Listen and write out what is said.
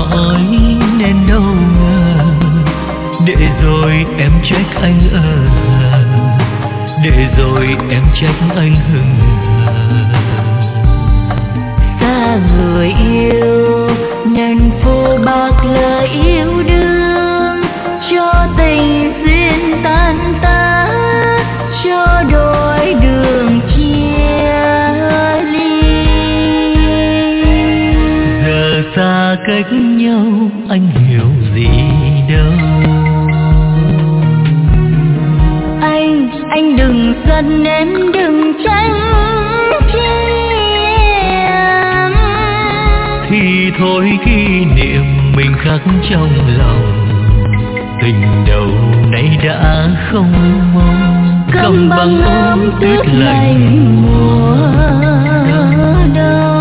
hỏi nên đâu ngờ, để rồi em trách anh để rồi em trách anh hững hờ. Xa người yêu nên phô bạc lời yêu đương, cho tình duyên tan tác, cho đôi đường chia ly. Giờ xa cách nhau anh hiểu gì đâu. Anh đừng giận em, đừng trách chi em. Thì thôi kỷ niệm mình khắc trong lòng, tình đầu nay đã không mong. Cầm bằng ôm tuyết lạnh mùa đông.